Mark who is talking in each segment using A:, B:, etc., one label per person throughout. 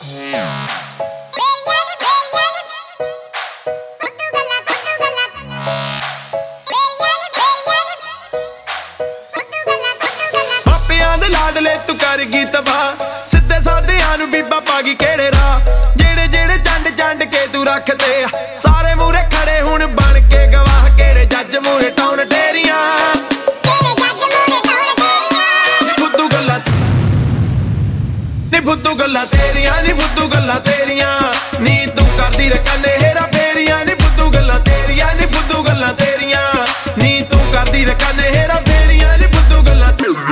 A: लाडले तू कर गई तबाह सीधे साधियां नूं बीबा पागी केड़े राह जेड़े जेड़े चंड चंड के तू रखते सारे मूरे खड़े हुण बन के गवाह केड़े जज मूरे टाउन टेरियां फुद्दू गल्लां नी फुद्दू गल्लां तेरियां नी फुद्दू गल्लां तेरियां नी तू करदी रे कन्ने हेरा फेरियां नी फुद्दू गल्लां तेरियां नी फुद्दू गल्लां तेरियां नी तू करदी रे कन्ने हेरा फेरियां नी फुद्दू गल्लां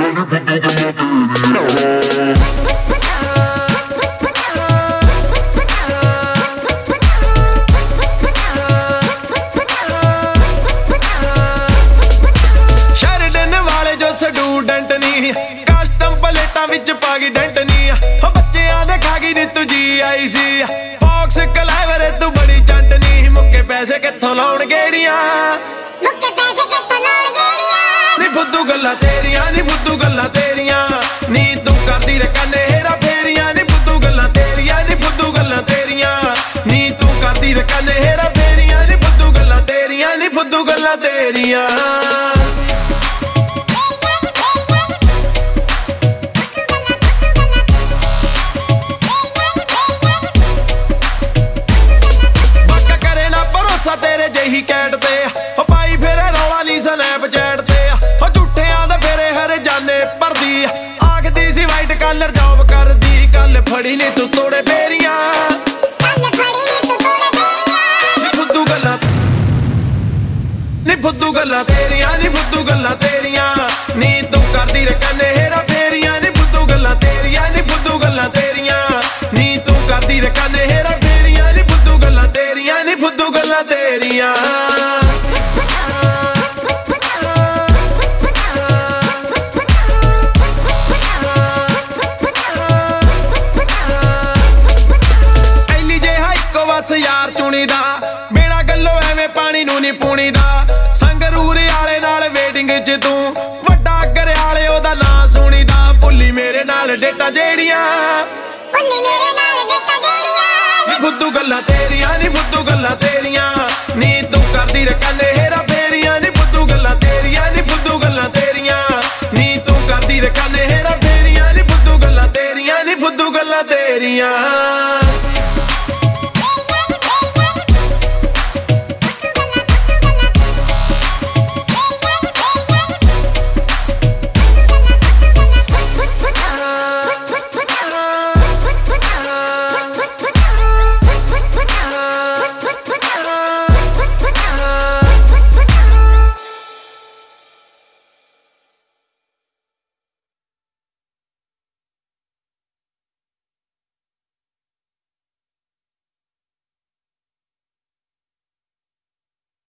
A: स्टूडेंट नी कस्टम प्लेटां विच पागी डेंट नी हो बच्चियां दे खागी नी तू जी आई सी बॉक्स कलावर तू बड़ी चंट नी मुक्के पैसे कित्थों लाउण गेड़ियां नी फुद्दू गल्लां तेरियां नी फुद्दू गल्लां तेरियां नी तू करदी रे कन्ने हेरा फेरियां नी फुद्दू गल्लां तेरियां नी फुद्दू गल्लां तेरियां नी तू करदी रे कन्ने हेरा फेरियां नी फुद्दू गल्लां तेरियां नी फुद्दू गल्लां तेरियां तेरे जही कैट ते हो पाई फेरे रौला नी स्नैपचैट ते हो झूठियां दे फेरे हर जाने भरदी आखदी सी वाइट कलर जॉब करदी कल फड़ी नी तू तोड़े फेरियां फुद्दू गल्लां नी फुद्दू गल्लां तेरियां नी फुद्दू गल्लां तेरियां नी तू करदी रे कन्ने हेरा फेरियां नी फुद्दू गल्लां तेरियां नी फुद्दू गल्लां तेरियां नी तू करदी रे कन्ने हेरा फेरियां नी फुद्दू गल्लां तेरियां नी फुद्दू गल्लां तेरियां ऐली जे हाइको बस यार चुनी दा बिना गल्लों एवें पानी नूं नी पूनी दा संगरूर आले नाल वेटिंग च तू वड्डा घरियाले ओदा नां सुनी दा भुल्ली मेरे नाल डेटा जेड़ियां फुद्दू गल्लां तेरियां नी फुद्दू गल्लां तेरियां नी तू करदी रे कन्ने हेरा फेरियां नी फुद्दू गल्लां तेरियां नी फुद्दू गल्लां तेरियां नी तू करदी रे कन्ने हेरा फेरियां नी फुद्दू गल्लां तेरियां नी फुद्दू गल्लां तेरियां